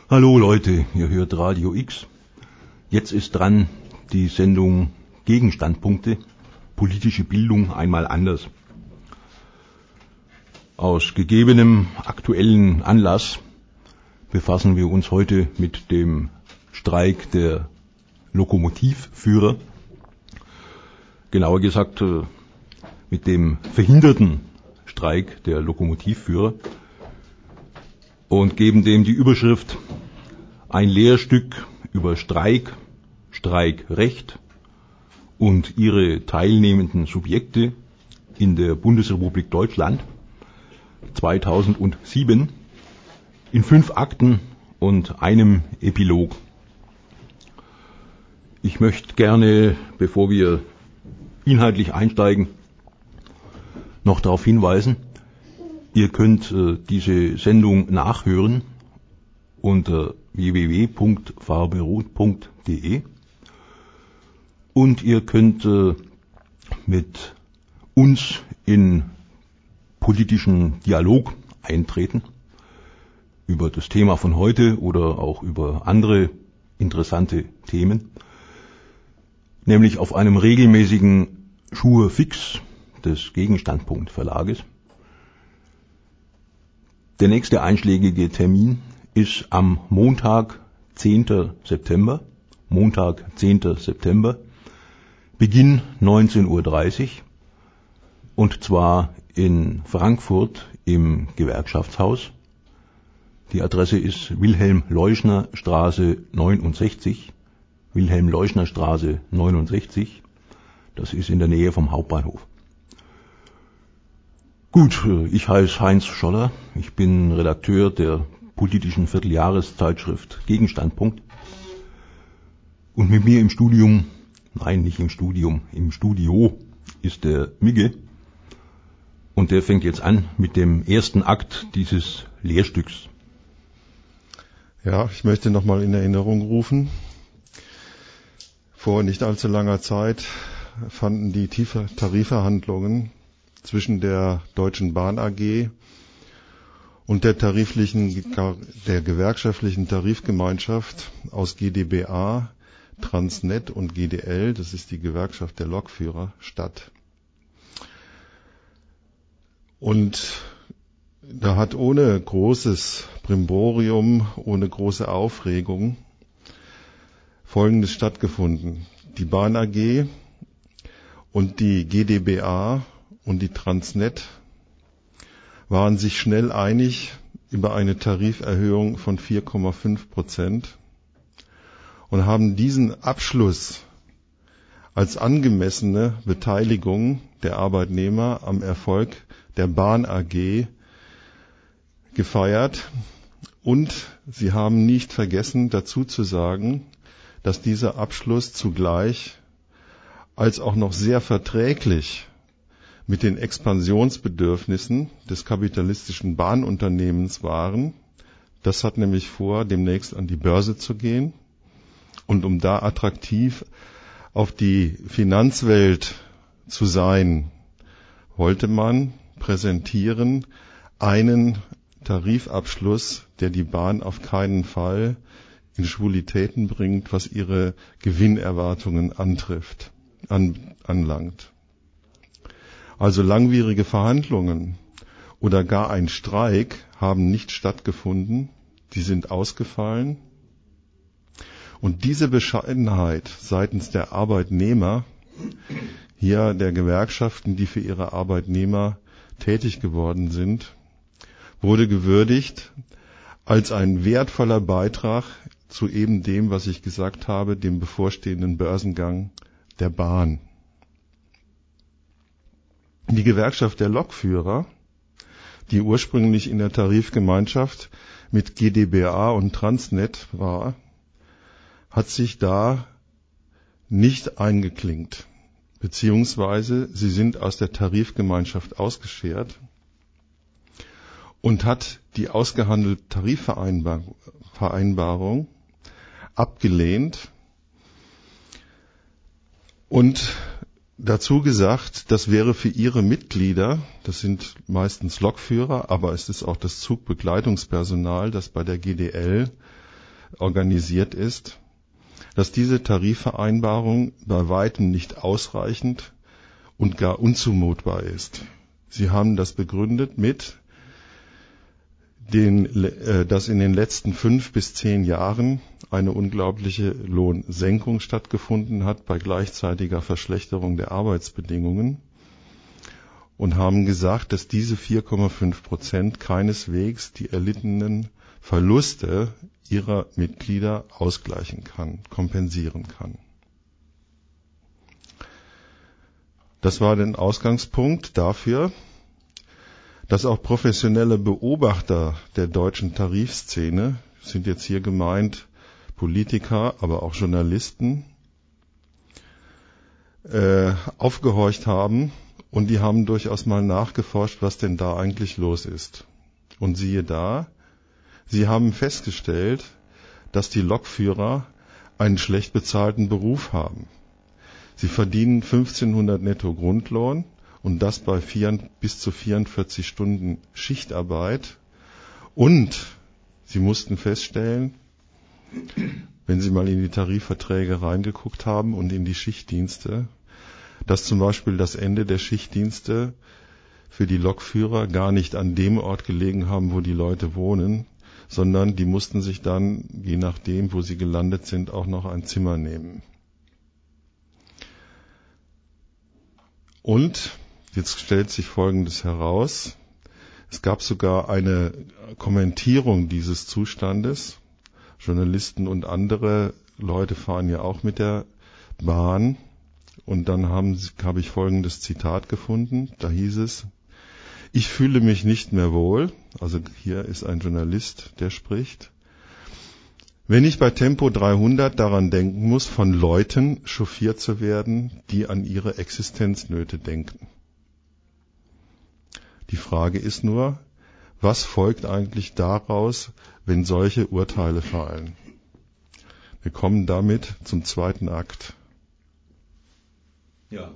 Hallo Leute, ihr hört Radio X. Jetzt ist dran die Sendung Gegenstandpunkte, politische Bildung einmal anders. Aus gegebenem aktuellen Anlass befassen wir uns heute mit dem Streik der Lokomotivführer, genauer gesagt mit dem verhinderten Streik der Lokomotivführer und geben dem die Überschrift Ein Lehrstück über Streik, Streikrecht und ihre teilnehmenden Subjekte in der Bundesrepublik Deutschland 2007 in 5 Akten und einem Epilog. Ich möchte gerne, bevor wir inhaltlich einsteigen, noch darauf hinweisen, ihr könnt diese Sendung nachhören unter www.farberot.de und ihr könnt mit uns in politischen Dialog eintreten über das Thema von heute oder auch über andere interessante Themen, nämlich auf einem regelmäßigen Jour fix des Gegenstandpunkt Verlages. Der nächste einschlägige Termin ist am Montag, 10. September, Beginn 19:30 Uhr, und zwar in Frankfurt im Gewerkschaftshaus. Die Adresse ist Wilhelm-Leuschner-Straße 69. Wilhelm-Leuschner-Straße 69. Das ist in der Nähe vom Hauptbahnhof. Gut, ich heiße Heinz Scholler. Ich bin Redakteur der politischen Vierteljahreszeitschrift Gegenstandpunkt. Und mit mir im Studio ist der Migge. Und der fängt jetzt an mit dem ersten Akt dieses Lehrstücks. Ja, ich möchte nochmal in Erinnerung rufen. Vor nicht allzu langer Zeit fanden die Tarifverhandlungen zwischen der Deutschen Bahn AG und der gewerkschaftlichen Tarifgemeinschaft aus GdBA, Transnet und GdL, das ist die Gewerkschaft der Lokführer, statt. Und da hat ohne großes Brimborium, ohne große Aufregung Folgendes stattgefunden. Die Bahn AG und die GdBA und die Transnet waren sich schnell einig über eine Tariferhöhung von 4,5% und haben diesen Abschluss als angemessene Beteiligung der Arbeitnehmer am Erfolg der Bahn AG gefeiert. Und sie haben nicht vergessen, dazu zu sagen, dass dieser Abschluss zugleich als auch noch sehr verträglich mit den Expansionsbedürfnissen des kapitalistischen Bahnunternehmens waren. Das hat nämlich vor, demnächst an die Börse zu gehen. Und um da attraktiv auf die Finanzwelt zu sein, wollte man präsentieren einen Tarifabschluss, der die Bahn auf keinen Fall in Schwulitäten bringt, was ihre Gewinnerwartungen anlangt. Also langwierige Verhandlungen oder gar ein Streik haben nicht stattgefunden, die sind ausgefallen. Und diese Bescheidenheit seitens der Arbeitnehmer, hier der Gewerkschaften, die für ihre Arbeitnehmer tätig geworden sind, wurde gewürdigt als ein wertvoller Beitrag zu eben dem, was ich gesagt habe, dem bevorstehenden Börsengang der Bahn. Die Gewerkschaft der Lokführer, die ursprünglich in der Tarifgemeinschaft mit GdBA und Transnet war, hat sich da nicht eingeklinkt, beziehungsweise sie sind aus der Tarifgemeinschaft ausgeschert und hat die ausgehandelte Tarifvereinbarung abgelehnt und dazu gesagt, das wäre für ihre Mitglieder, das sind meistens Lokführer, aber es ist auch das Zugbegleitungspersonal, das bei der GdL organisiert ist, dass diese Tarifvereinbarung bei weitem nicht ausreichend und gar unzumutbar ist. Sie haben das begründet mit, dass in den letzten 5 bis 10 Jahren eine unglaubliche Lohnsenkung stattgefunden hat bei gleichzeitiger Verschlechterung der Arbeitsbedingungen und haben gesagt, dass diese 4,5% keineswegs die erlittenen Verluste ihrer Mitglieder ausgleichen kann, kompensieren kann. Das war der Ausgangspunkt dafür, dass auch professionelle Beobachter der deutschen Tarifszene, sind jetzt hier gemeint Politiker, aber auch Journalisten, aufgehorcht haben und die haben durchaus mal nachgeforscht, was denn da eigentlich los ist. Und siehe da, sie haben festgestellt, dass die Lokführer einen schlecht bezahlten Beruf haben. Sie verdienen 1500 netto Grundlohn und das bei bis zu 44 Stunden Schichtarbeit. Und sie mussten feststellen, wenn sie mal in die Tarifverträge reingeguckt haben und in die Schichtdienste, dass zum Beispiel das Ende der Schichtdienste für die Lokführer gar nicht an dem Ort gelegen haben, wo die Leute wohnen, sondern die mussten sich dann, je nachdem, wo sie gelandet sind, auch noch ein Zimmer nehmen. Und jetzt stellt sich Folgendes heraus. Es gab sogar eine Kommentierung dieses Zustandes. Journalisten und andere Leute fahren ja auch mit der Bahn. Und dann habe ich folgendes Zitat gefunden. Da hieß es: Ich fühle mich nicht mehr wohl. Also hier ist ein Journalist, der spricht. Wenn ich bei Tempo 300 daran denken muss, von Leuten chauffiert zu werden, die an ihre Existenznöte denken. Die Frage ist nur, was folgt eigentlich daraus, wenn solche Urteile fallen? Wir kommen damit zum zweiten Akt. Ja.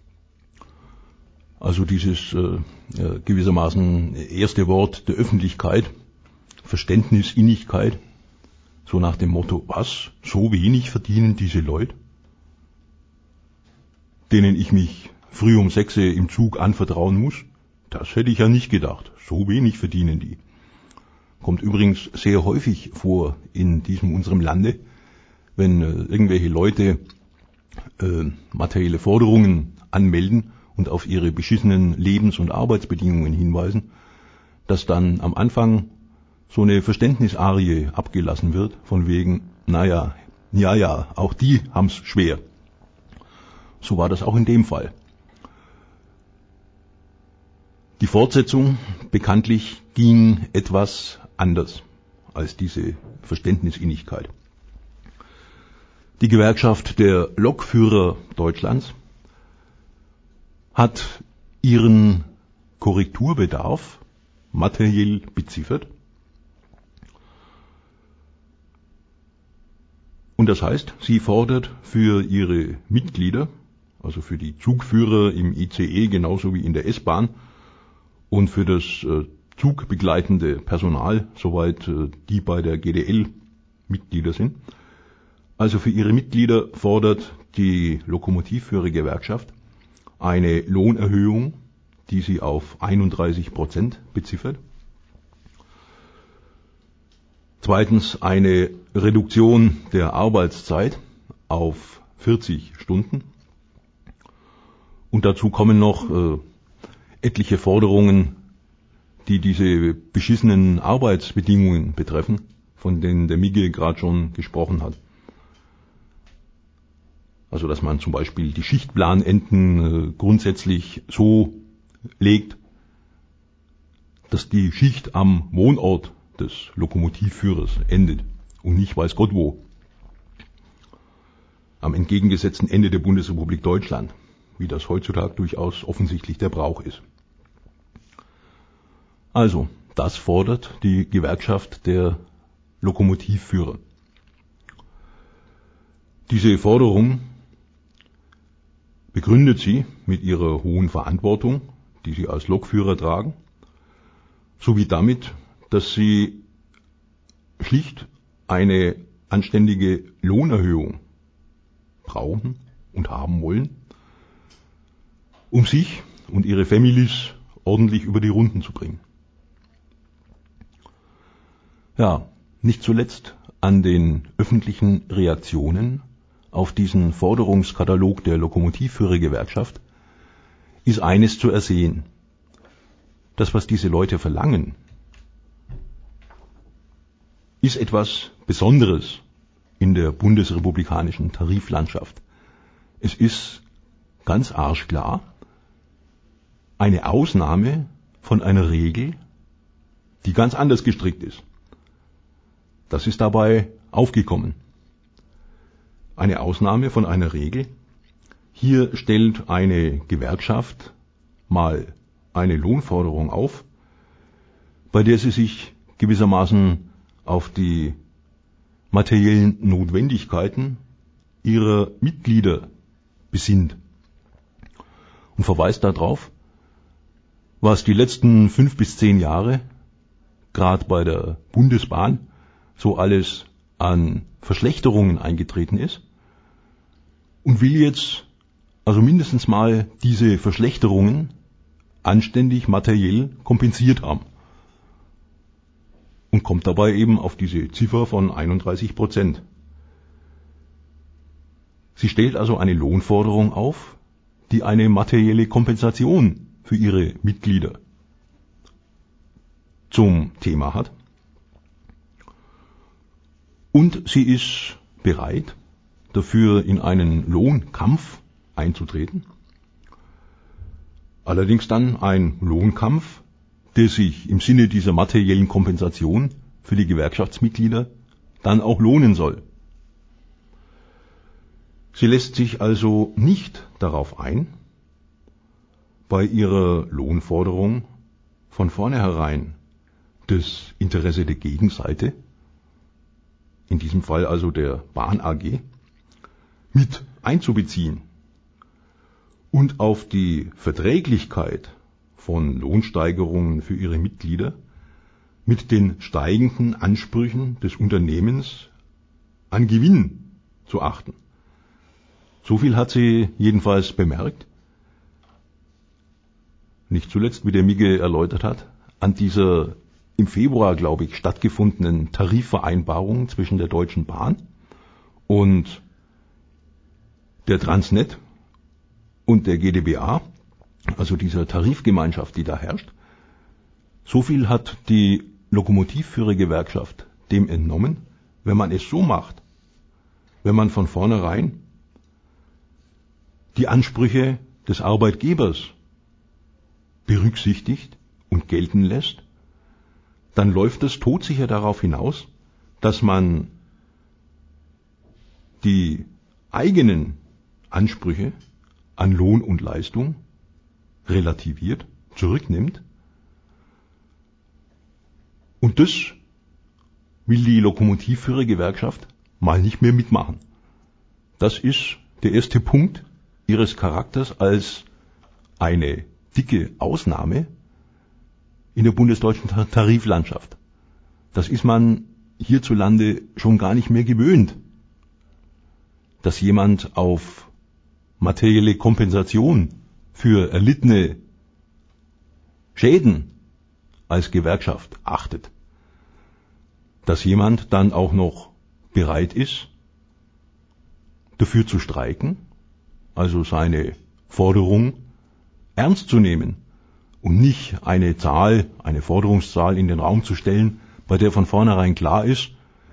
Also dieses gewissermaßen erste Wort der Öffentlichkeit, Verständnis, Innigkeit, so nach dem Motto, was, so wenig verdienen diese Leute, denen ich mich früh um 6 im Zug anvertrauen muss? Das hätte ich ja nicht gedacht. So wenig verdienen die. Kommt übrigens sehr häufig vor in unserem Lande, wenn irgendwelche Leute materielle Forderungen anmelden und auf ihre beschissenen Lebens- und Arbeitsbedingungen hinweisen, dass dann am Anfang so eine Verständnisarie abgelassen wird, von wegen, naja, ja, auch die haben's schwer. So war das auch in dem Fall. Die Fortsetzung bekanntlich ging etwas anders als diese Verständnisinnigkeit. Die Gewerkschaft der Lokführer Deutschlands hat ihren Korrekturbedarf materiell beziffert. Und das heißt, sie fordert für ihre Mitglieder, also für die Zugführer im ICE genauso wie in der S-Bahn und für das zugbegleitende Personal, soweit die bei der GDL Mitglieder sind, also für ihre Mitglieder fordert die Lokomotivführergewerkschaft eine Lohnerhöhung, die sie auf 31% beziffert. Zweitens eine Reduktion der Arbeitszeit auf 40 Stunden. Und dazu kommen noch etliche Forderungen, die diese beschissenen Arbeitsbedingungen betreffen, von denen der Migge gerade schon gesprochen hat. Also dass man zum Beispiel die Schichtplanenden grundsätzlich so legt, dass die Schicht am Wohnort des Lokomotivführers endet und nicht weiß Gott wo. Am entgegengesetzten Ende der Bundesrepublik Deutschland, wie das heutzutage durchaus offensichtlich der Brauch ist. Also, das fordert die Gewerkschaft der Lokomotivführer. Diese Forderung begründet sie mit ihrer hohen Verantwortung, die sie als Lokführer tragen, sowie damit, dass sie schlicht eine anständige Lohnerhöhung brauchen und haben wollen, um sich und ihre Families ordentlich über die Runden zu bringen. Ja, nicht zuletzt an den öffentlichen Reaktionen auf diesen Forderungskatalog der Lokomotivführergewerkschaft ist eines zu ersehen. Das, was diese Leute verlangen, ist etwas Besonderes in der bundesrepublikanischen Tariflandschaft. Es ist ganz arschklar eine Ausnahme von einer Regel, die ganz anders gestrickt ist. Das ist dabei aufgekommen. Eine Ausnahme von einer Regel. Hier stellt eine Gewerkschaft mal eine Lohnforderung auf, bei der sie sich gewissermaßen auf die materiellen Notwendigkeiten ihrer Mitglieder besinnt und verweist darauf, was die letzten 5 bis 10 Jahre, gerade bei der Bundesbahn, so alles an Verschlechterungen eingetreten ist und will jetzt also mindestens mal diese Verschlechterungen anständig materiell kompensiert haben. Und kommt dabei eben auf diese Ziffer von 31%. Sie stellt also eine Lohnforderung auf, die eine materielle Kompensation für ihre Mitglieder zum Thema hat. Und sie ist bereit, dafür in einen Lohnkampf einzutreten. Allerdings dann ein Lohnkampf, der sich im Sinne dieser materiellen Kompensation für die Gewerkschaftsmitglieder dann auch lohnen soll. Sie lässt sich also nicht darauf ein, bei ihrer Lohnforderung von vornherein das Interesse der Gegenseite, in diesem Fall also der Bahn AG, mit einzubeziehen und auf die Verträglichkeit von Lohnsteigerungen für ihre Mitglieder mit den steigenden Ansprüchen des Unternehmens an Gewinn zu achten. So viel hat sie jedenfalls bemerkt, nicht zuletzt, wie der Migge erläutert hat, an dieser im Februar, glaube ich, stattgefundenen Tarifvereinbarung zwischen der Deutschen Bahn und der Transnet und der GdBA, also dieser Tarifgemeinschaft, die da herrscht. So viel hat die Lokomotivführergewerkschaft dem entnommen, wenn man es so macht, wenn man von vornherein die Ansprüche des Arbeitgebers berücksichtigt und gelten lässt, dann läuft es todsicher darauf hinaus, dass man die eigenen Ansprüche an Lohn und Leistung relativiert, zurücknimmt. Und das will die Lokomotivführergewerkschaft mal nicht mehr mitmachen. Das ist der erste Punkt ihres Charakters als eine dicke Ausnahme in der bundesdeutschen Tariflandschaft. Das ist man hierzulande schon gar nicht mehr gewöhnt, dass jemand auf materielle Kompensation für erlittene Schäden als Gewerkschaft achtet. Dass jemand dann auch noch bereit ist, dafür zu streiken, also seine Forderung ernst zu nehmen und nicht eine Zahl, eine Forderungszahl in den Raum zu stellen, bei der von vornherein klar ist,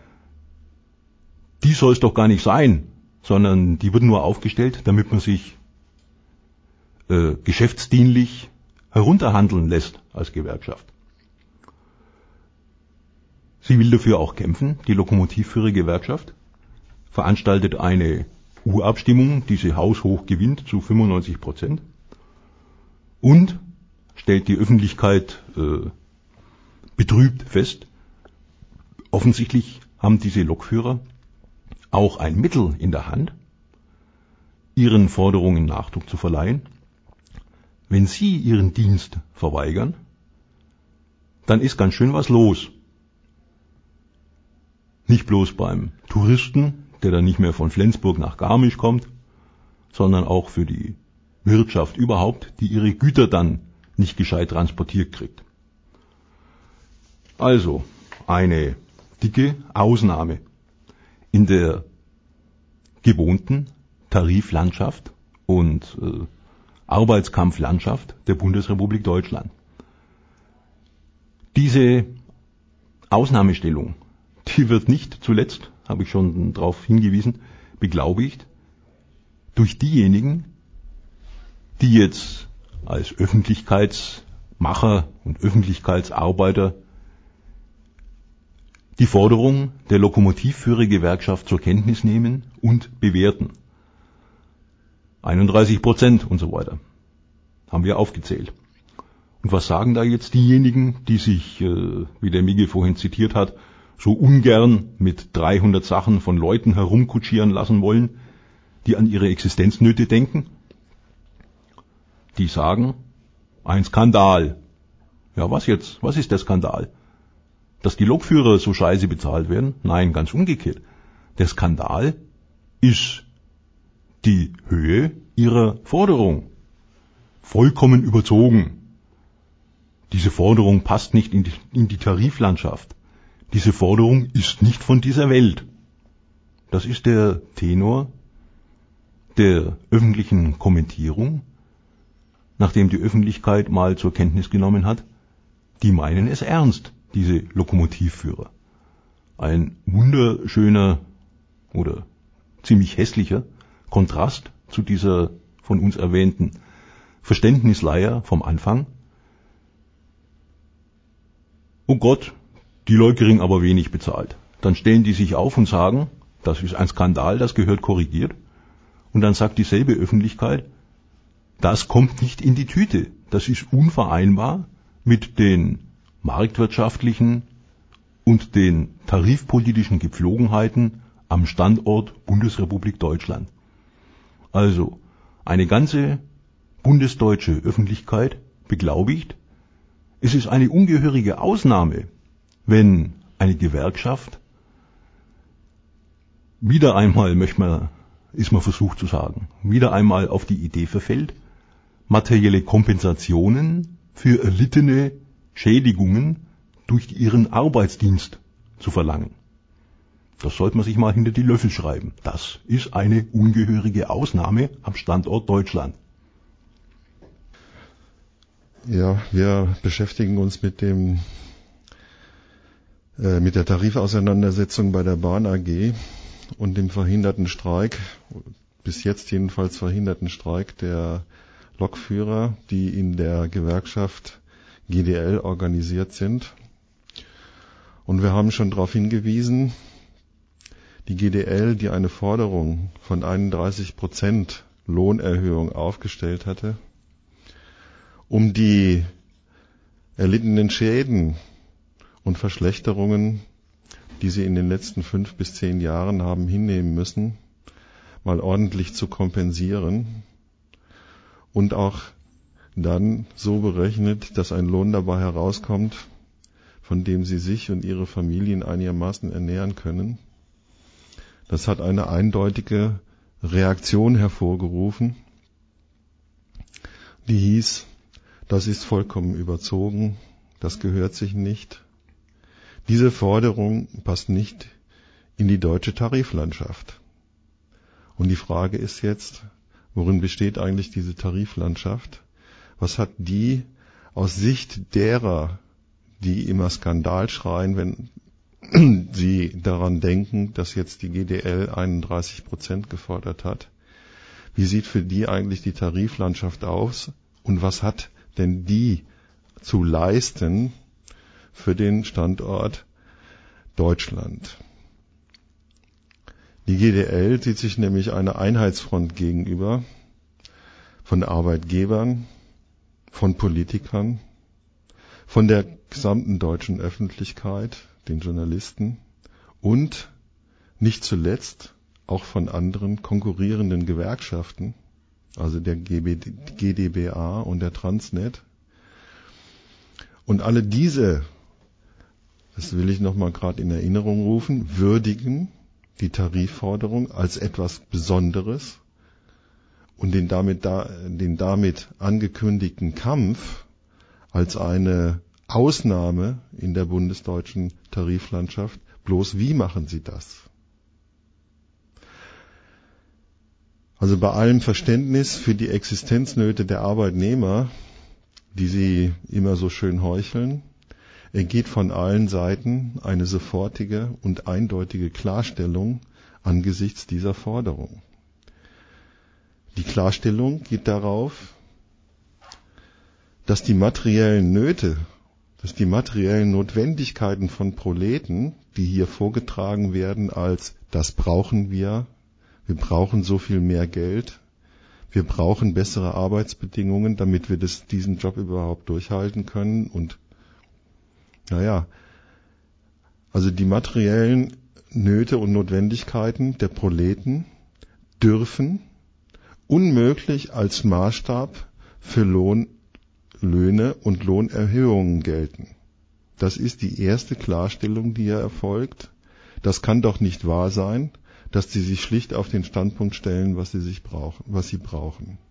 die soll es doch gar nicht sein, sondern die wird nur aufgestellt, damit man sich geschäftsdienlich herunterhandeln lässt als Gewerkschaft. Sie will dafür auch kämpfen, die Lokomotivführergewerkschaft veranstaltet eine Urabstimmung, die sie haushoch gewinnt zu 95% und stellt die Öffentlichkeit betrübt fest, offensichtlich haben diese Lokführer auch ein Mittel in der Hand, ihren Forderungen Nachdruck zu verleihen. Wenn sie ihren Dienst verweigern, dann ist ganz schön was los. Nicht bloß beim Touristen, der dann nicht mehr von Flensburg nach Garmisch kommt, sondern auch für die Wirtschaft überhaupt, die ihre Güter dann nicht gescheit transportiert kriegt. Also eine dicke Ausnahme in der gewohnten Tariflandschaft und Arbeitskampflandschaft der Bundesrepublik Deutschland. Diese Ausnahmestellung, die wird nicht zuletzt, habe ich schon darauf hingewiesen, beglaubigt durch diejenigen, die jetzt als Öffentlichkeitsmacher und Öffentlichkeitsarbeiter die Forderung der Lokomotivführergewerkschaft zur Kenntnis nehmen und bewerten. 31% und so weiter. Haben wir aufgezählt. Und was sagen da jetzt diejenigen, die sich, wie der Miguel vorhin zitiert hat, so ungern mit 300 Sachen von Leuten herumkutschieren lassen wollen, die an ihre Existenznöte denken? Die sagen, ein Skandal. Ja, was jetzt? Was ist der Skandal? Dass die Lokführer so scheiße bezahlt werden? Nein, ganz umgekehrt. Der Skandal ist die Höhe ihrer Forderung. Vollkommen überzogen. Diese Forderung passt nicht in die Tariflandschaft. Diese Forderung ist nicht von dieser Welt. Das ist der Tenor der öffentlichen Kommentierung, nachdem die Öffentlichkeit mal zur Kenntnis genommen hat, die meinen es ernst, diese Lokomotivführer. Ein wunderschöner oder ziemlich hässlicher Kontrast zu dieser von uns erwähnten Verständnisleier vom Anfang. Oh Gott, die Leute kriegen aber wenig bezahlt. Dann stellen die sich auf und sagen, das ist ein Skandal, das gehört korrigiert. Und dann sagt dieselbe Öffentlichkeit, das kommt nicht in die Tüte. Das ist unvereinbar mit den marktwirtschaftlichen und den tarifpolitischen Gepflogenheiten am Standort Bundesrepublik Deutschland. Also eine ganze bundesdeutsche Öffentlichkeit beglaubigt, es ist eine ungehörige Ausnahme, wenn eine Gewerkschaft wieder einmal, ist man versucht zu sagen, wieder einmal auf die Idee verfällt, materielle Kompensationen für erlittene Schädigungen durch ihren Arbeitsdienst zu verlangen. Das sollte man sich mal hinter die Löffel schreiben. Das ist eine ungehörige Ausnahme am Standort Deutschland. Ja, wir beschäftigen uns mit der Tarifauseinandersetzung bei der Bahn AG und dem verhinderten Streik, bis jetzt jedenfalls verhinderten Streik der Lokführer, die in der Gewerkschaft GDL organisiert sind. Und wir haben schon darauf hingewiesen, die GDL, die eine Forderung von 31% Lohnerhöhung aufgestellt hatte, um die erlittenen Schäden und Verschlechterungen, die sie in den letzten 5 bis 10 Jahren haben hinnehmen müssen, mal ordentlich zu kompensieren und auch dann so berechnet, dass ein Lohn dabei herauskommt, von dem sie sich und ihre Familien einigermaßen ernähren können. Das hat eine eindeutige Reaktion hervorgerufen, die hieß, das ist vollkommen überzogen, das gehört sich nicht. Diese Forderung passt nicht in die deutsche Tariflandschaft. Und die Frage ist jetzt, worin besteht eigentlich diese Tariflandschaft? Was hat die aus Sicht derer, die immer Skandal schreien, wenn sie daran denken, dass jetzt die GDL 31% gefordert hat? Wie sieht für die eigentlich die Tariflandschaft aus? Und was hat denn die zu leisten für den Standort Deutschland? Die GDL sieht sich nämlich eine Einheitsfront gegenüber von Arbeitgebern, von Politikern, von der gesamten deutschen Öffentlichkeit, den Journalisten und nicht zuletzt auch von anderen konkurrierenden Gewerkschaften, also der GdBA und der Transnet. Und alle diese das will ich nochmal gerade in Erinnerung rufen, würdigen die Tarifforderung als etwas Besonderes und den damit angekündigten Kampf als eine Ausnahme in der bundesdeutschen Tariflandschaft. Bloß wie machen Sie das? Also bei allem Verständnis für die Existenznöte der Arbeitnehmer, die Sie immer so schön heucheln, ergeht von allen Seiten eine sofortige und eindeutige Klarstellung angesichts dieser Forderung. Die Klarstellung geht darauf, dass die materiellen Nöte, dass die materiellen Notwendigkeiten von Proleten, die hier vorgetragen werden als das brauchen wir brauchen so viel mehr Geld, wir brauchen bessere Arbeitsbedingungen, damit wir diesen Job überhaupt durchhalten können und also die materiellen Nöte und Notwendigkeiten der Proleten dürfen unmöglich als Maßstab für Löhne und Lohnerhöhungen gelten. Das ist die erste Klarstellung, die hier erfolgt. Das kann doch nicht wahr sein, dass sie sich schlicht auf den Standpunkt stellen, was sie brauchen.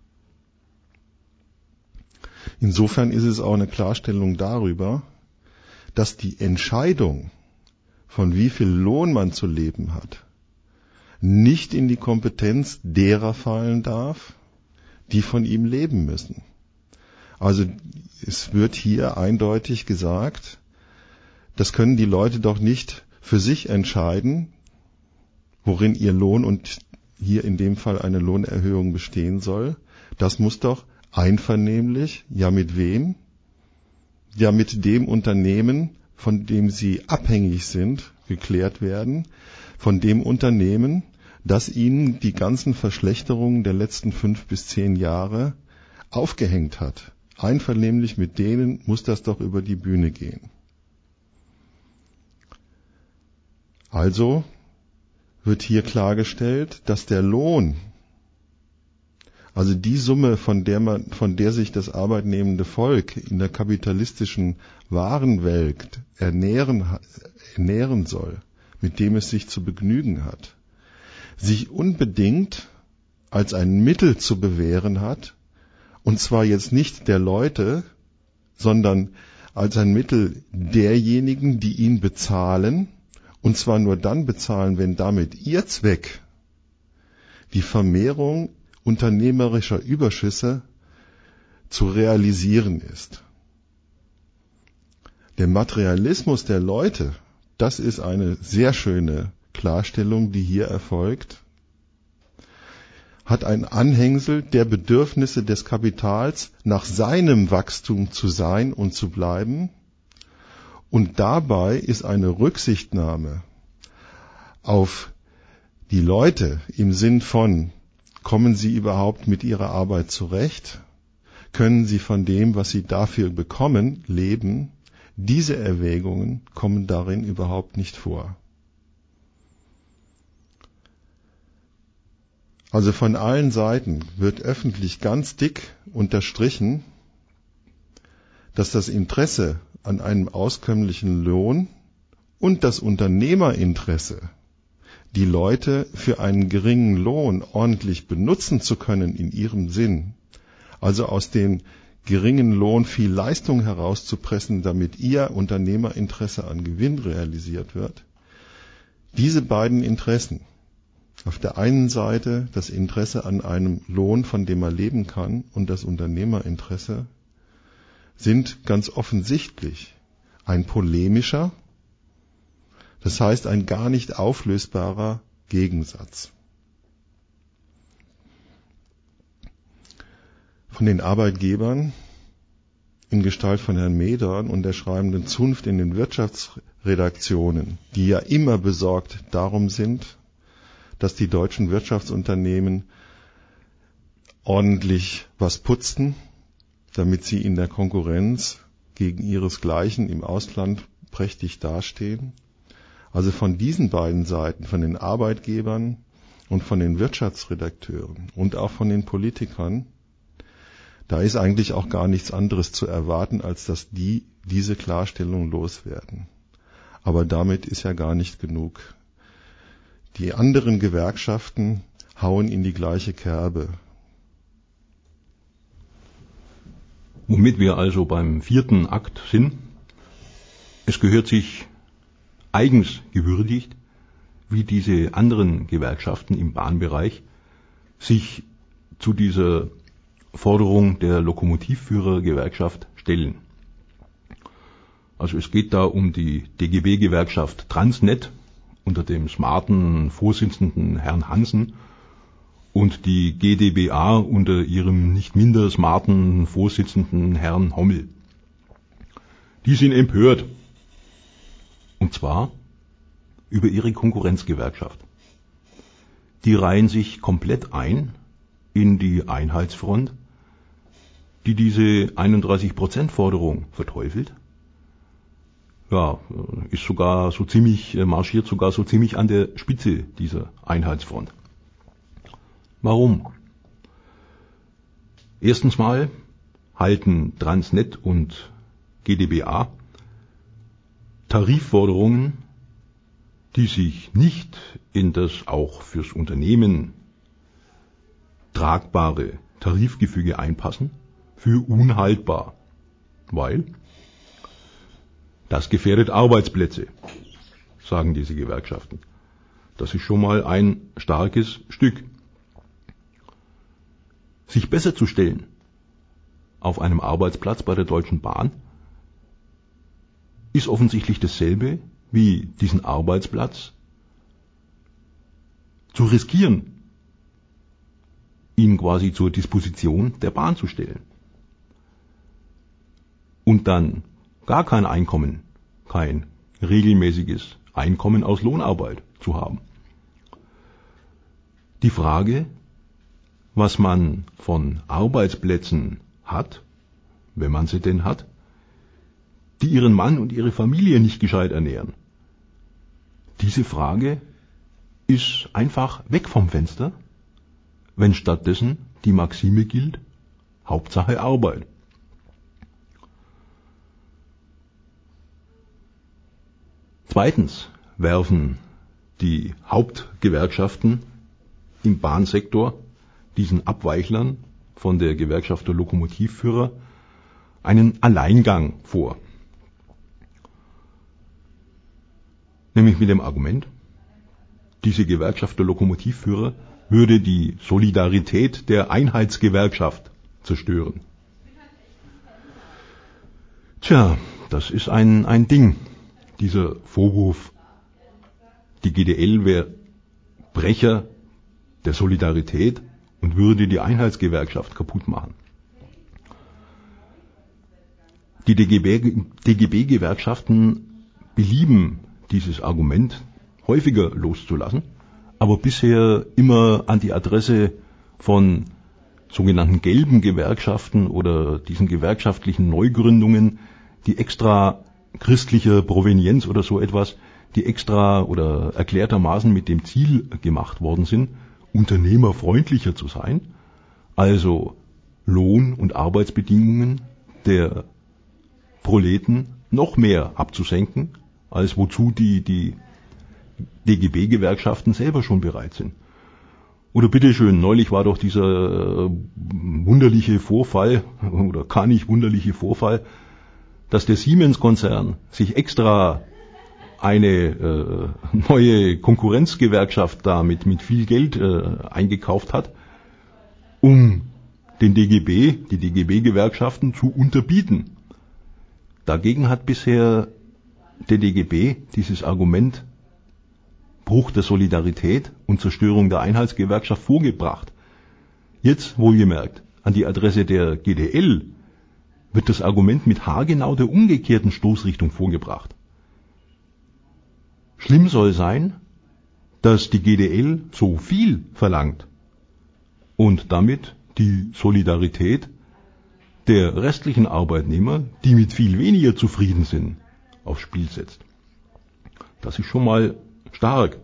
Insofern ist es auch eine Klarstellung darüber, dass die Entscheidung, von wie viel Lohn man zu leben hat, nicht in die Kompetenz derer fallen darf, die von ihm leben müssen. Also es wird hier eindeutig gesagt, das können die Leute doch nicht für sich entscheiden, worin ihr Lohn und hier in dem Fall eine Lohnerhöhung bestehen soll. Das muss doch einvernehmlich, ja mit wem? Ja mit dem Unternehmen, von dem sie abhängig sind, geklärt werden, von dem Unternehmen, das ihnen die ganzen Verschlechterungen der letzten 5 bis 10 Jahre aufgehängt hat. Einvernehmlich mit denen muss das doch über die Bühne gehen. Also wird hier klargestellt, dass der Lohn, also die Summe, von der sich das arbeitnehmende Volk in der kapitalistischen Warenwelt ernähren soll, mit dem es sich zu begnügen hat, sich unbedingt als ein Mittel zu bewähren hat, und zwar jetzt nicht der Leute, sondern als ein Mittel derjenigen, die ihn bezahlen, und zwar nur dann bezahlen, wenn damit ihr Zweck die Vermehrung unternehmerischer Überschüsse zu realisieren ist. Der Materialismus der Leute, das ist eine sehr schöne Klarstellung, die hier erfolgt, hat ein Anhängsel der Bedürfnisse des Kapitals, nach seinem Wachstum zu sein und zu bleiben. Und dabei ist eine Rücksichtnahme auf die Leute im Sinn von, kommen sie überhaupt mit ihrer Arbeit zurecht? Können sie von dem, was sie dafür bekommen, leben? Diese Erwägungen kommen darin überhaupt nicht vor. Also von allen Seiten wird öffentlich ganz dick unterstrichen, dass das Interesse an einem auskömmlichen Lohn und das Unternehmerinteresse, die Leute für einen geringen Lohn ordentlich benutzen zu können in ihrem Sinn, also aus dem geringen Lohn viel Leistung herauszupressen, damit ihr Unternehmerinteresse an Gewinn realisiert wird, diese beiden Interessen, auf der einen Seite das Interesse an einem Lohn, von dem man leben kann, und das Unternehmerinteresse, sind ganz offensichtlich ein polemischer, das heißt ein gar nicht auflösbarer Gegensatz. Von den Arbeitgebern in Gestalt von Herrn Medorn und der schreibenden Zunft in den Wirtschaftsredaktionen, die ja immer besorgt darum sind, dass die deutschen Wirtschaftsunternehmen ordentlich was putzen, damit sie in der Konkurrenz gegen ihresgleichen im Ausland prächtig dastehen. Also von diesen beiden Seiten, von den Arbeitgebern und von den Wirtschaftsredakteuren und auch von den Politikern, da ist eigentlich auch gar nichts anderes zu erwarten, als dass diese Klarstellung loswerden. Aber damit ist ja gar nicht genug. Die anderen Gewerkschaften hauen in die gleiche Kerbe. Womit wir also beim 4. Akt sind, es gehört sich eigens gewürdigt, wie diese anderen Gewerkschaften im Bahnbereich sich zu dieser Forderung der Lokomotivführergewerkschaft stellen. Also es geht da um die DGB-Gewerkschaft Transnet unter dem smarten Vorsitzenden Herrn Hansen und die GdBA unter ihrem nicht minder smarten Vorsitzenden Herrn Hommel. Die sind empört. Und zwar über ihre Konkurrenzgewerkschaft. Die reihen sich komplett ein in die Einheitsfront, die diese 31%-Forderung verteufelt. Ja, marschiert sogar so ziemlich an der Spitze dieser Einheitsfront. Warum? Erstens mal halten Transnet und GdBA Tarifforderungen, die sich nicht in das auch fürs Unternehmen tragbare Tarifgefüge einpassen, für unhaltbar, weil das gefährdet Arbeitsplätze, sagen diese Gewerkschaften. Das ist schon mal ein starkes Stück. Sich besser zu stellen auf einem Arbeitsplatz bei der Deutschen Bahn ist offensichtlich dasselbe, wie diesen Arbeitsplatz zu riskieren, ihn quasi zur Disposition der Bahn zu stellen. Und dann gar kein Einkommen, kein regelmäßiges Einkommen aus Lohnarbeit zu haben. Die Frage, was man von Arbeitsplätzen hat, wenn man sie denn hat, die ihren Mann und ihre Familie nicht gescheit ernähren. Diese Frage ist einfach weg vom Fenster, wenn stattdessen die Maxime gilt, Hauptsache Arbeit. Zweitens werfen die Hauptgewerkschaften im Bahnsektor diesen Abweichlern von der Gewerkschaft der Lokomotivführer einen Alleingang vor. Nämlich mit dem Argument, diese Gewerkschaft der Lokomotivführer würde die Solidarität der Einheitsgewerkschaft zerstören. Tja, das ist ein Ding, dieser Vorwurf, die GDL wäre Brecher der Solidarität und würde die Einheitsgewerkschaft kaputt machen. Die DGB-Gewerkschaften belieben dieses Argument häufiger loszulassen, aber bisher immer an die Adresse von sogenannten gelben Gewerkschaften oder diesen gewerkschaftlichen Neugründungen, die extra christlicher Provenienz oder so etwas, die extra oder erklärtermaßen mit dem Ziel gemacht worden sind, unternehmerfreundlicher zu sein, also Lohn- und Arbeitsbedingungen der Proleten noch mehr abzusenken, als wozu die DGB-Gewerkschaften selber schon bereit sind. Oder bitteschön, neulich war doch dieser wunderliche Vorfall, oder gar nicht wunderliche Vorfall, dass der Siemens-Konzern sich extra eine neue Konkurrenzgewerkschaft da mit viel Geld eingekauft hat, um die DGB-Gewerkschaften zu unterbieten. Dagegen hat bisher der DGB dieses Argument Bruch der Solidarität und Zerstörung der Einheitsgewerkschaft vorgebracht. Jetzt, wohlgemerkt, an die Adresse der GDL wird das Argument mit haargenau der umgekehrten Stoßrichtung vorgebracht. Schlimm soll sein, dass die GDL so viel verlangt und damit die Solidarität der restlichen Arbeitnehmer, die mit viel weniger zufrieden sind, aufs Spiel setzt. Das ist schon mal stark.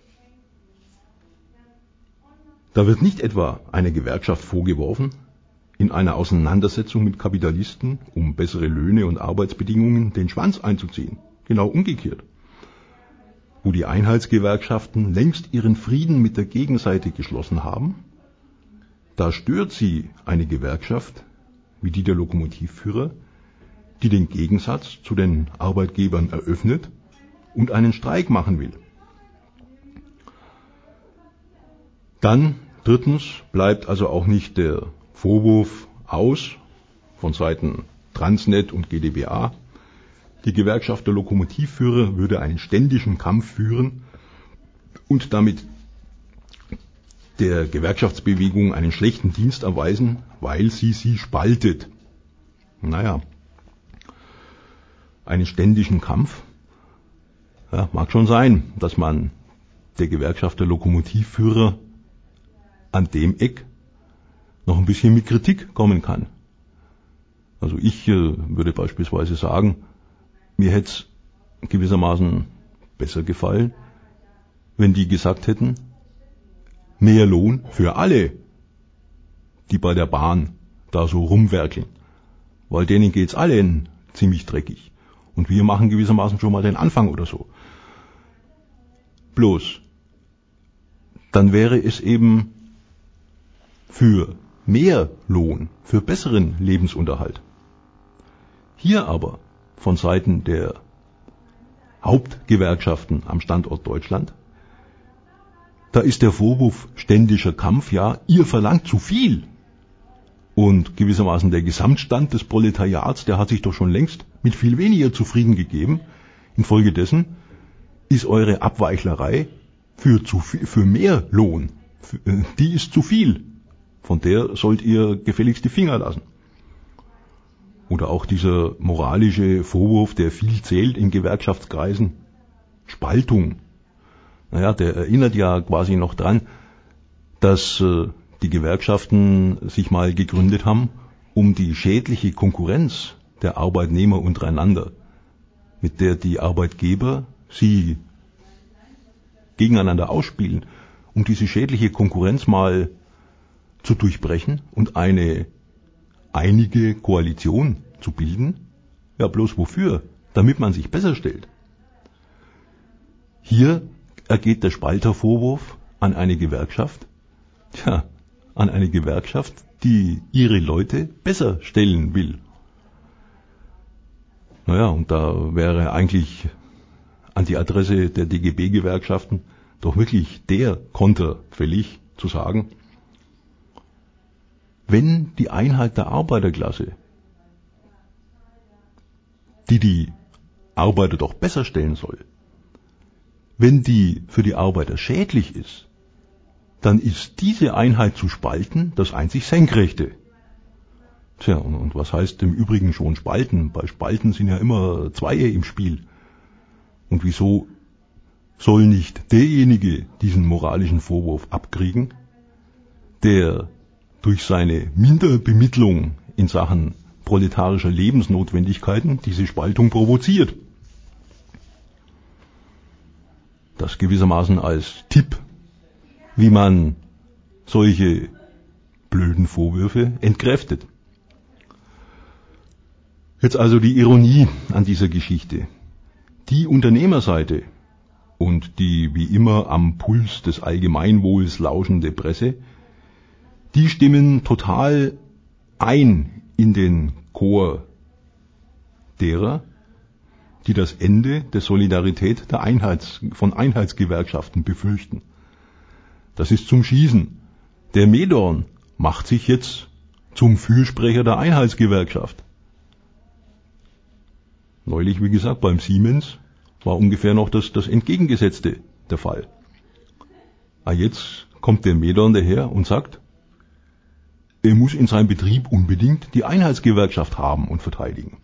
Da wird nicht etwa einer Gewerkschaft vorgeworfen, in einer Auseinandersetzung mit Kapitalisten, um bessere Löhne und Arbeitsbedingungen, den Schwanz einzuziehen. Genau umgekehrt. Wo die Einheitsgewerkschaften längst ihren Frieden mit der Gegenseite geschlossen haben, da stört sie eine Gewerkschaft, wie die der Lokomotivführer, die den Gegensatz zu den Arbeitgebern eröffnet und einen Streik machen will. Dann, drittens, bleibt also auch nicht der Vorwurf aus von Seiten Transnet und GdBA, die Gewerkschaft der Lokomotivführer würde einen ständigen Kampf führen und damit der Gewerkschaftsbewegung einen schlechten Dienst erweisen, weil sie spaltet. Naja, einen ständigen Kampf, ja, mag schon sein, dass man der Gewerkschaft der Lokomotivführer an dem Eck noch ein bisschen mit Kritik kommen kann. Also ich würde beispielsweise sagen, mir hätte es gewissermaßen besser gefallen, wenn die gesagt hätten, mehr Lohn für alle, die bei der Bahn da so rumwerkeln. Weil denen geht's allen ziemlich dreckig. Und wir machen gewissermaßen schon mal den Anfang oder so. Bloß, dann wäre es eben für mehr Lohn, für besseren Lebensunterhalt. Hier aber von Seiten der Hauptgewerkschaften am Standort Deutschland, da ist der Vorwurf ständiger Kampf, ja, ihr verlangt zu viel. Und gewissermaßen der Gesamtstand des Proletariats, der hat sich doch schon längst mit viel weniger zufrieden gegeben. Infolgedessen ist eure Abweichlerei für mehr Lohn, die ist zu viel. Von der sollt ihr gefälligst die Finger lassen. Oder auch dieser moralische Vorwurf, der viel zählt in Gewerkschaftskreisen, Spaltung. Naja, der erinnert ja quasi noch dran, dass die Gewerkschaften sich mal gegründet haben, um die schädliche Konkurrenz der Arbeitnehmer untereinander, mit der die Arbeitgeber sie gegeneinander ausspielen, um diese schädliche Konkurrenz mal zu durchbrechen und eine einige Koalition zu bilden. Ja, bloß wofür? Damit man sich besser stellt. Hier ergeht der Spaltervorwurf an eine Gewerkschaft, an eine Gewerkschaft, die ihre Leute besser stellen will. Naja, und da wäre eigentlich an die Adresse der DGB-Gewerkschaften doch wirklich der Konter fällig zu sagen, wenn die Einheit der Arbeiterklasse, die Arbeiter doch besser stellen soll, wenn die für die Arbeiter schädlich ist, dann ist diese Einheit zu spalten das einzig Senkrechte. Tja, und was heißt im Übrigen schon spalten? Bei Spalten sind ja immer Zweie im Spiel. Und wieso soll nicht derjenige diesen moralischen Vorwurf abkriegen, der durch seine Minderbemittlung in Sachen proletarischer Lebensnotwendigkeiten diese Spaltung provoziert? Das gewissermaßen als Tipp, wie man solche blöden Vorwürfe entkräftet. Jetzt also die Ironie an dieser Geschichte. Die Unternehmerseite und die wie immer am Puls des Allgemeinwohls lauschende Presse, die stimmen total ein in den Chor derer, die das Ende der Solidarität von Einheitsgewerkschaften befürchten. Das ist zum Schießen. Der Medorn macht sich jetzt zum Fürsprecher der Einheitsgewerkschaft. Neulich, wie gesagt, beim Siemens war ungefähr noch das Entgegengesetzte der Fall. Jetzt kommt der Medorn daher und sagt, er muss in seinem Betrieb unbedingt die Einheitsgewerkschaft haben und verteidigen.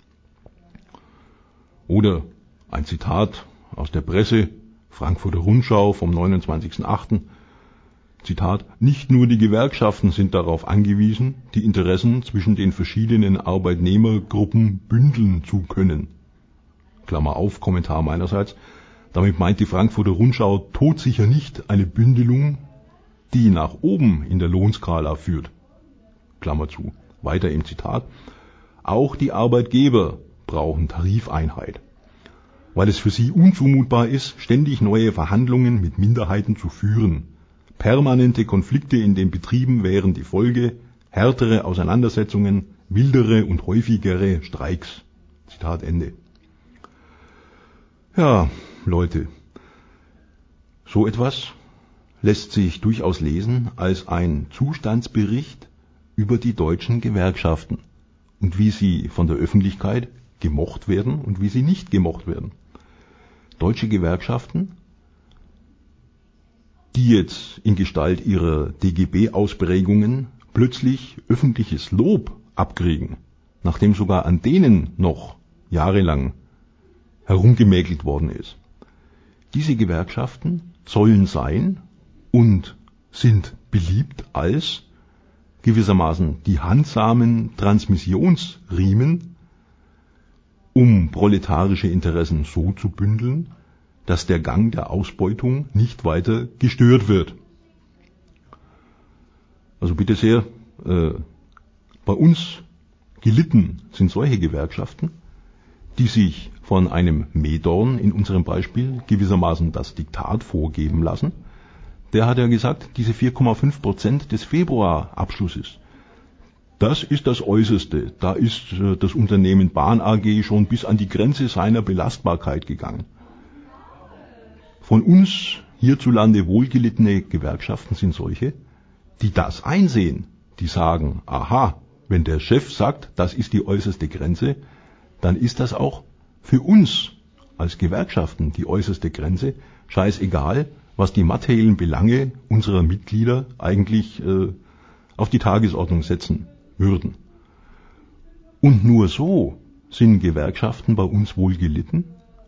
Oder ein Zitat aus der Presse, Frankfurter Rundschau vom 29.08. Zitat, nicht nur die Gewerkschaften sind darauf angewiesen, die Interessen zwischen den verschiedenen Arbeitnehmergruppen bündeln zu können. Klammer auf, Kommentar meinerseits. Damit meint die Frankfurter Rundschau todsicher nicht eine Bündelung, die nach oben in der Lohnskala führt. Klammer zu. Weiter im Zitat: Auch die Arbeitgeber brauchen Tarifeinheit, weil es für sie unzumutbar ist, ständig neue Verhandlungen mit Minderheiten zu führen. Permanente Konflikte in den Betrieben wären die Folge, härtere Auseinandersetzungen, wildere und häufigere Streiks. Zitat Ende. Ja, Leute, so etwas lässt sich durchaus lesen als ein Zustandsbericht über die deutschen Gewerkschaften und wie sie von der Öffentlichkeit gemocht werden und wie sie nicht gemocht werden. Deutsche Gewerkschaften, die jetzt in Gestalt ihrer DGB-Ausprägungen plötzlich öffentliches Lob abkriegen, nachdem sogar an denen noch jahrelang herumgemäkelt worden ist. Diese Gewerkschaften sollen sein und sind beliebt als gewissermaßen die handsamen Transmissionsriemen, um proletarische Interessen so zu bündeln, dass der Gang der Ausbeutung nicht weiter gestört wird. Also bitte sehr, bei uns gelitten sind solche Gewerkschaften, die sich von einem Medorn in unserem Beispiel gewissermaßen das Diktat vorgeben lassen. Der hat ja gesagt, diese 4,5% des Februarabschlusses, das ist das Äußerste. Da ist das Unternehmen Bahn AG schon bis an die Grenze seiner Belastbarkeit gegangen. Von uns hierzulande wohlgelittene Gewerkschaften sind solche, die das einsehen, die sagen, aha, wenn der Chef sagt, das ist die äußerste Grenze, dann ist das auch für uns als Gewerkschaften die äußerste Grenze, scheißegal, was die materiellen Belange unserer Mitglieder eigentlich auf die Tagesordnung setzen würden. Und nur so sind Gewerkschaften bei uns wohl gelitten,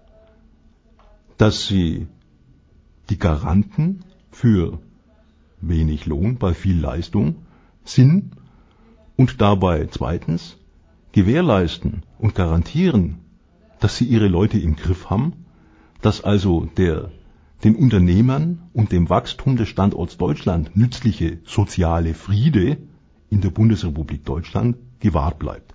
dass sie die Garanten für wenig Lohn bei viel Leistung sind und dabei zweitens gewährleisten und garantieren, dass sie ihre Leute im Griff haben, dass also den Unternehmern und dem Wachstum des Standorts Deutschland nützliche soziale Friede in der Bundesrepublik Deutschland gewahrt bleibt.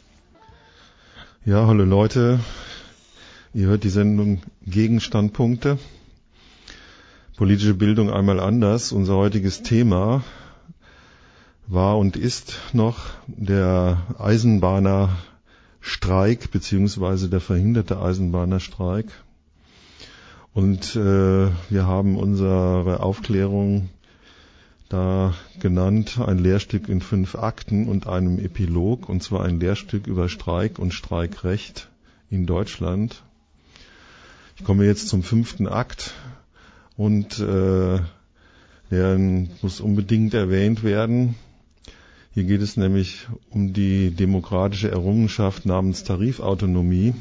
Ja, hallo Leute, ihr hört die Sendung Gegenstandpunkte. Politische Bildung einmal anders. Unser heutiges Thema war und ist noch der Eisenbahnerstreik beziehungsweise der verhinderte Eisenbahnerstreik. Und wir haben unsere Aufklärung da genannt, ein Lehrstück in 5 Akten und einem Epilog, und zwar ein Lehrstück über Streik und Streikrecht in Deutschland. Ich komme jetzt zum 5. Akt und der muss unbedingt erwähnt werden. Hier geht es nämlich um die demokratische Errungenschaft namens Tarifautonomie.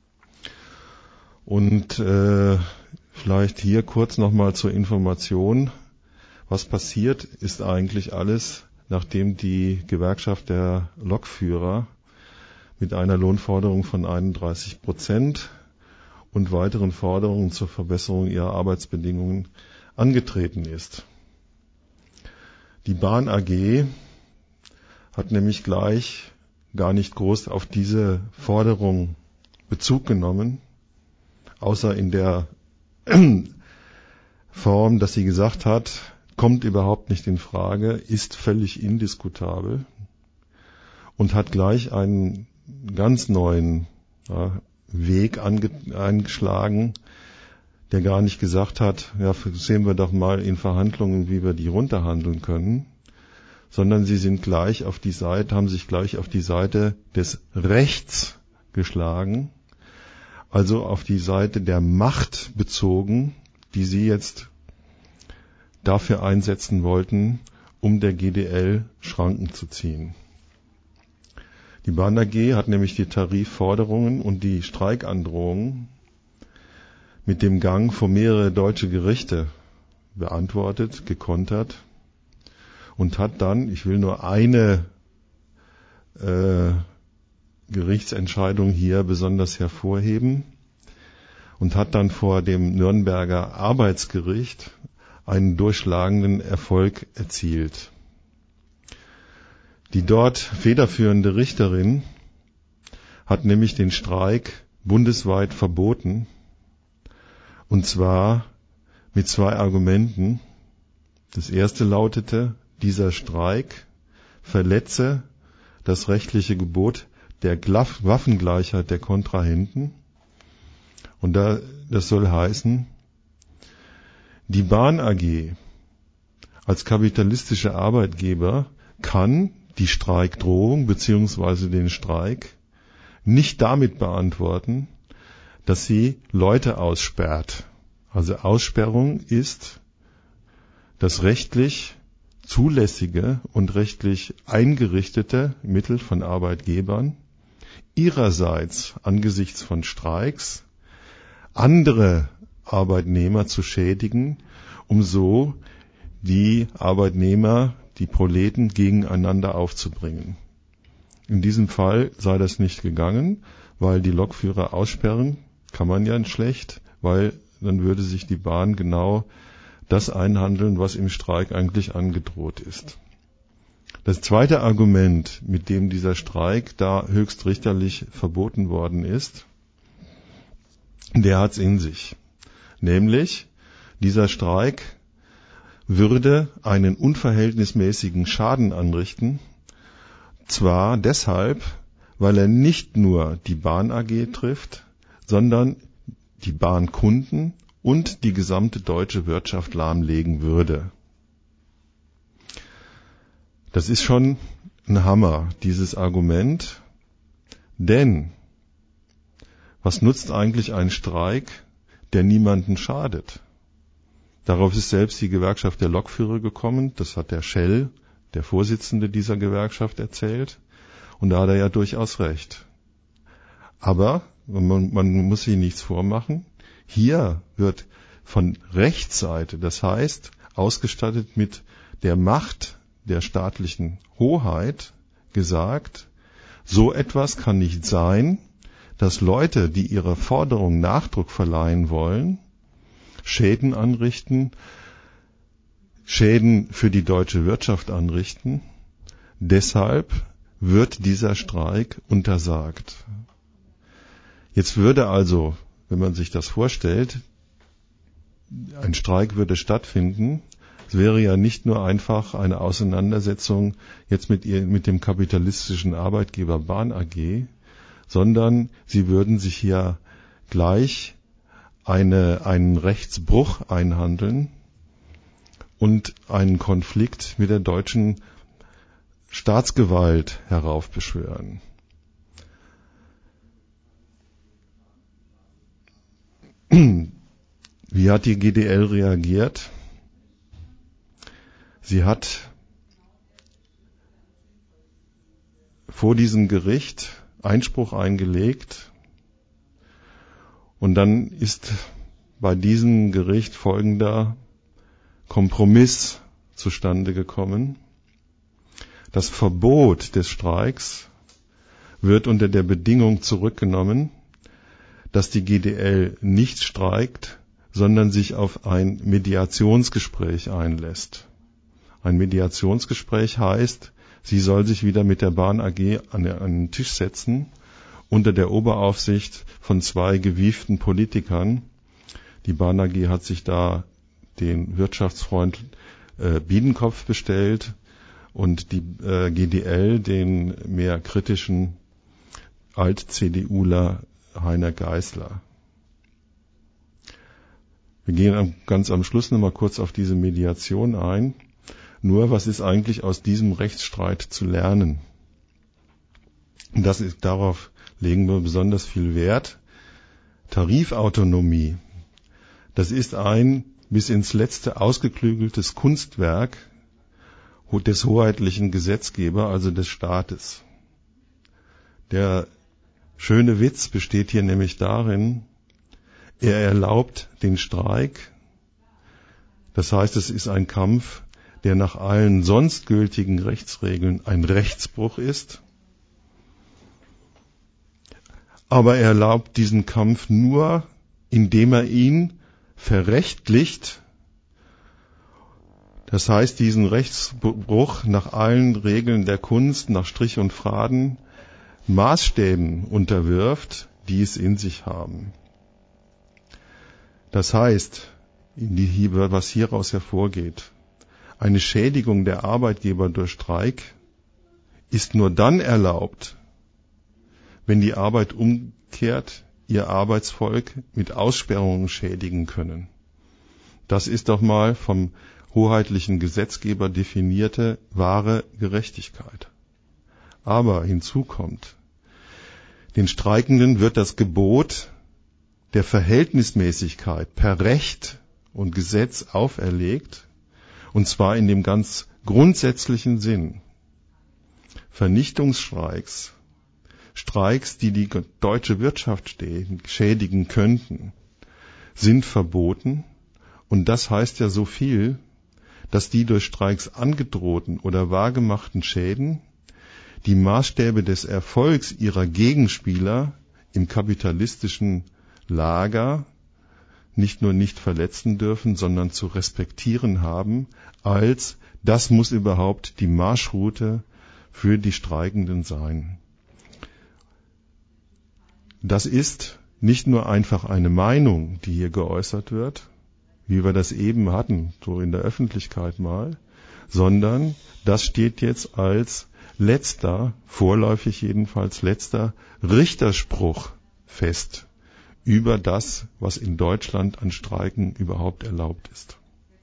Und vielleicht hier kurz nochmal zur Information. Was passiert ist eigentlich alles, nachdem die Gewerkschaft der Lokführer mit einer Lohnforderung von 31% und weiteren Forderungen zur Verbesserung ihrer Arbeitsbedingungen angetreten ist. Die Bahn AG hat nämlich gleich gar nicht groß auf diese Forderung Bezug genommen, außer in der Form, dass sie gesagt hat, kommt überhaupt nicht in Frage, ist völlig indiskutabel und hat gleich einen ganz neuen Weg eingeschlagen, der gar nicht gesagt hat, ja, sehen wir doch mal in Verhandlungen, wie wir die runterhandeln können, sondern sie sind gleich auf die Seite, haben sich gleich auf die Seite des Rechts geschlagen, also auf die Seite der Macht bezogen, die sie jetzt dafür einsetzen wollten, um der GDL Schranken zu ziehen. Die Bahn AG hat nämlich die Tarifforderungen und die Streikandrohungen mit dem Gang vor mehrere deutsche Gerichte beantwortet, gekontert und hat dann, ich will nur eine Gerichtsentscheidung hier besonders hervorheben, und hat dann vor dem Nürnberger Arbeitsgericht einen durchschlagenden Erfolg erzielt. Die dort federführende Richterin hat nämlich den Streik bundesweit verboten, und zwar mit 2 Argumenten. Das erste lautete, dieser Streik verletze das rechtliche Gebot der Waffengleichheit der Kontrahenten. Und das soll heißen, die Bahn AG als kapitalistischer Arbeitgeber kann die Streikdrohung bzw. den Streik nicht damit beantworten, dass sie Leute aussperrt. Also Aussperrung ist das rechtlich zulässige und rechtlich eingerichtete Mittel von Arbeitgebern, ihrerseits angesichts von Streiks andere Arbeitnehmer zu schädigen, um so die Arbeitnehmer, die Proleten, gegeneinander aufzubringen. In diesem Fall sei das nicht gegangen, weil die Lokführer aussperren kann man ja schlecht, weil dann würde sich die Bahn genau das einhandeln, was im Streik eigentlich angedroht ist. Das zweite Argument, mit dem dieser Streik da höchstrichterlich verboten worden ist, der hat's in sich. Nämlich, dieser Streik würde einen unverhältnismäßigen Schaden anrichten, zwar deshalb, weil er nicht nur die Bahn AG trifft, sondern die Bahnkunden und die gesamte deutsche Wirtschaft lahmlegen würde. Das ist schon ein Hammer, dieses Argument, denn was nutzt eigentlich ein Streik, der niemanden schadet? Darauf ist selbst die Gewerkschaft der Lokführer gekommen, das hat der Schell, der Vorsitzende dieser Gewerkschaft, erzählt, und da hat er ja durchaus recht. Aber man muss sich nichts vormachen, hier wird von Rechtsseite, das heißt ausgestattet mit der Macht der staatlichen Hoheit, gesagt, so etwas kann nicht sein, dass Leute, die ihrer Forderung Nachdruck verleihen wollen, Schäden anrichten, Schäden für die deutsche Wirtschaft anrichten. Deshalb wird dieser Streik untersagt. Jetzt würde also, wenn man sich das vorstellt, ein Streik würde stattfinden. Es wäre ja nicht nur einfach eine Auseinandersetzung jetzt mit dem kapitalistischen Arbeitgeber Bahn AG, sondern sie würden sich hier gleich einen Rechtsbruch einhandeln und einen Konflikt mit der deutschen Staatsgewalt heraufbeschwören. Wie hat die GDL reagiert? Sie hat vor diesem Gericht Einspruch eingelegt und dann ist bei diesem Gericht folgender Kompromiss zustande gekommen. Das Verbot des Streiks wird unter der Bedingung zurückgenommen, dass die GDL nicht streikt, sondern sich auf ein Mediationsgespräch einlässt. Ein Mediationsgespräch heißt, sie soll sich wieder mit der Bahn AG an einen Tisch setzen, unter der Oberaufsicht von 2 gewieften Politikern. Die Bahn AG hat sich da den Wirtschaftsfreund Biedenkopf bestellt und die GDL den mehr kritischen Alt-CDUler Heiner Geißler. Wir gehen ganz am Schluss nochmal kurz auf diese Mediation ein. Nur, was ist eigentlich aus diesem Rechtsstreit zu lernen? Und darauf legen wir besonders viel Wert. Tarifautonomie, das ist ein bis ins Letzte ausgeklügeltes Kunstwerk des hoheitlichen Gesetzgebers, also des Staates. Der schöne Witz besteht hier nämlich darin, er erlaubt den Streik. Das heißt, es ist ein Kampf, der nach allen sonst gültigen Rechtsregeln ein Rechtsbruch ist. Aber er erlaubt diesen Kampf nur, indem er ihn verrechtlicht, Das heißt, diesen Rechtsbruch nach allen Regeln der Kunst, nach Strich und Faden, Maßstäben unterwirft, die es in sich haben. Das heißt, was hieraus hervorgeht, eine Schädigung der Arbeitgeber durch Streik ist nur dann erlaubt, wenn die Arbeit umkehrt ihr Arbeitsvolk mit Aussperrungen schädigen können. Das ist doch mal vom hoheitlichen Gesetzgeber definierte wahre Gerechtigkeit. Aber hinzu kommt, den Streikenden wird das Gebot der Verhältnismäßigkeit per Recht und Gesetz auferlegt, und zwar in dem ganz grundsätzlichen Sinn. Vernichtungsstreiks, Streiks, die die deutsche Wirtschaft schädigen könnten, sind verboten, und das heißt ja so viel, dass die durch Streiks angedrohten oder wahrgemachten Schäden die Maßstäbe des Erfolgs ihrer Gegenspieler im kapitalistischen Lager nicht nur nicht verletzen dürfen, sondern zu respektieren haben, als das muss überhaupt die Marschroute für die Streikenden sein. Das ist nicht nur einfach eine Meinung, die hier geäußert wird, wie wir das eben hatten, so in der Öffentlichkeit mal, sondern das steht jetzt als letzter, vorläufig jedenfalls letzter Richterspruch fest über das, was in Deutschland an Streiken überhaupt erlaubt ist.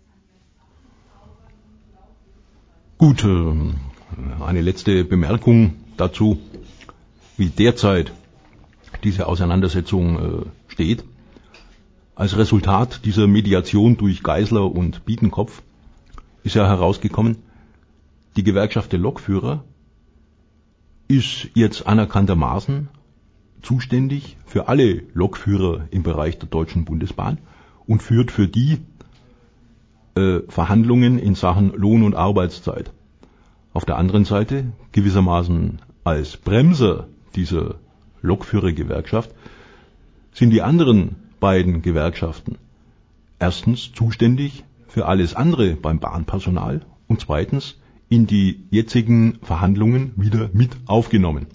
Gut, eine letzte Bemerkung dazu, wie derzeit diese Auseinandersetzung steht. Als Resultat dieser Mediation durch Geisler und Biedenkopf ist ja herausgekommen, die Gewerkschaft der Lokführer ist jetzt anerkanntermaßen zuständig für alle Lokführer im Bereich der Deutschen Bundesbahn und führt für die Verhandlungen in Sachen Lohn- und Arbeitszeit. Auf der anderen Seite, gewissermaßen als Bremser dieser Lokführergewerkschaft, sind die anderen beiden Gewerkschaften erstens zuständig für alles andere beim Bahnpersonal und zweitens in die jetzigen Verhandlungen wieder mit aufgenommen.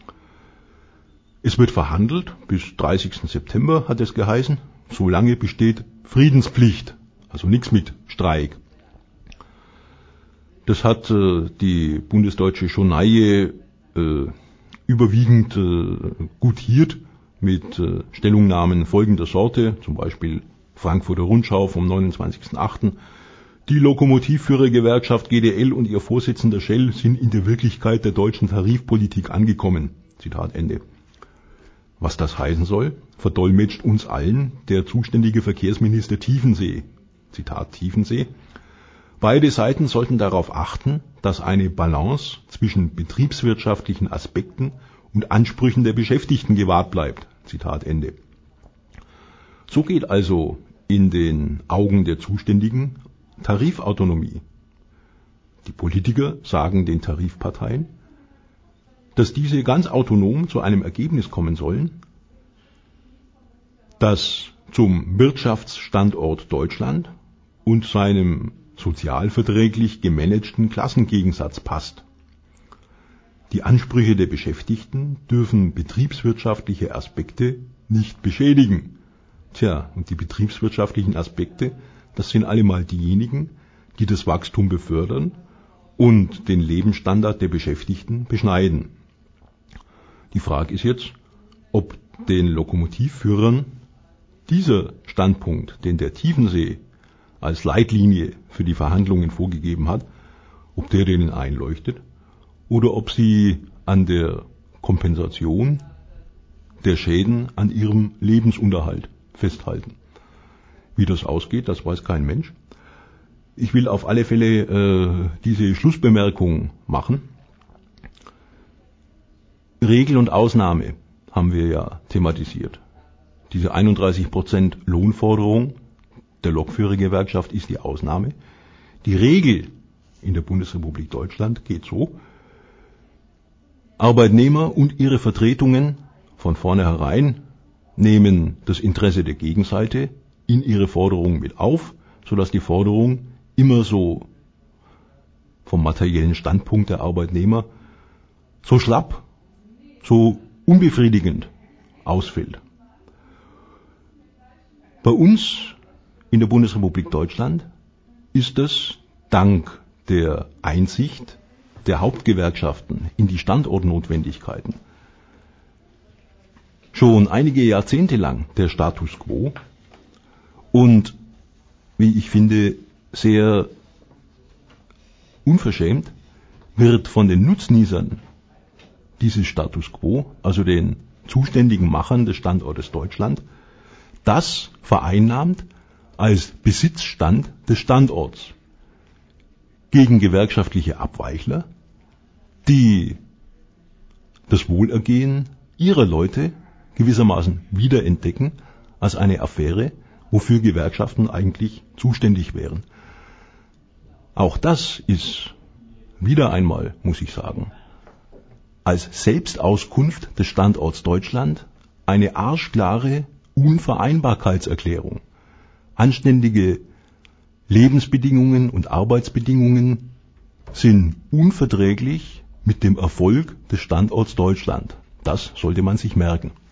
Es wird verhandelt, bis 30. September hat es geheißen, solange besteht Friedenspflicht, also nichts mit Streik. Das hat die bundesdeutsche Journaille überwiegend gutiert mit Stellungnahmen folgender Sorte, zum Beispiel Frankfurter Rundschau vom 29.08. Die Lokomotivführergewerkschaft GDL und ihr Vorsitzender Schell sind in der Wirklichkeit der deutschen Tarifpolitik angekommen. Zitat Ende. Was das heißen soll, verdolmetscht uns allen der zuständige Verkehrsminister Tiefensee. Zitat Tiefensee. Beide Seiten sollten darauf achten, dass eine Balance zwischen betriebswirtschaftlichen Aspekten und Ansprüchen der Beschäftigten gewahrt bleibt. Zitat Ende. So geht also in den Augen der Zuständigen Tarifautonomie. Die Politiker sagen den Tarifparteien, dass diese ganz autonom zu einem Ergebnis kommen sollen, das zum Wirtschaftsstandort Deutschland und seinem sozialverträglich gemanagten Klassengegensatz passt. Die Ansprüche der Beschäftigten dürfen betriebswirtschaftliche Aspekte nicht beschädigen. Tja, und die betriebswirtschaftlichen Aspekte, das sind allemal diejenigen, die das Wachstum befördern und den Lebensstandard der Beschäftigten beschneiden. Die Frage ist jetzt, ob den Lokomotivführern dieser Standpunkt, den der Tiefensee als Leitlinie für die Verhandlungen vorgegeben hat, ob der denen einleuchtet oder ob sie an der Kompensation der Schäden an ihrem Lebensunterhalt festhalten. Wie das ausgeht, das weiß kein Mensch. Ich will auf alle Fälle diese Schlussbemerkung machen. Regel und Ausnahme haben wir ja thematisiert. Diese 31% Lohnforderung der Lokführergewerkschaft ist die Ausnahme. Die Regel in der Bundesrepublik Deutschland geht so: Arbeitnehmer und ihre Vertretungen von vornherein nehmen das Interesse der Gegenseite in ihre Forderung mit auf, sodass die Forderung immer so vom materiellen Standpunkt der Arbeitnehmer so schlapp, so unbefriedigend ausfällt. Bei uns in der Bundesrepublik Deutschland ist es dank der Einsicht der Hauptgewerkschaften in die Standortnotwendigkeiten schon einige Jahrzehnte lang der Status quo und, wie ich finde, sehr unverschämt wird von den Nutznießern dieses Status quo, also den zuständigen Machern des Standortes Deutschland, das vereinnahmt als Besitzstand des Standorts gegen gewerkschaftliche Abweichler, die das Wohlergehen ihrer Leute gewissermaßen wiederentdecken als eine Affäre, wofür Gewerkschaften eigentlich zuständig wären. Auch das ist wieder einmal, muss ich sagen, als Selbstauskunft des Standorts Deutschland eine arschklare Unvereinbarkeitserklärung. Anständige Lebensbedingungen und Arbeitsbedingungen sind unverträglich mit dem Erfolg des Standorts Deutschland. Das sollte man sich merken.